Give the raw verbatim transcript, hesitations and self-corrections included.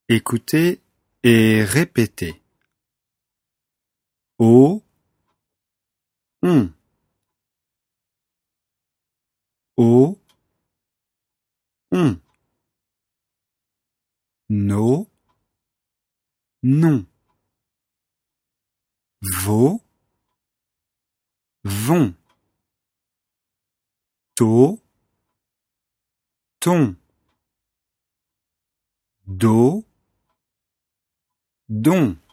Écoutez et répétez. Au, on. Au, on. Nos, non. Vos, vont. To, ton. Do, don.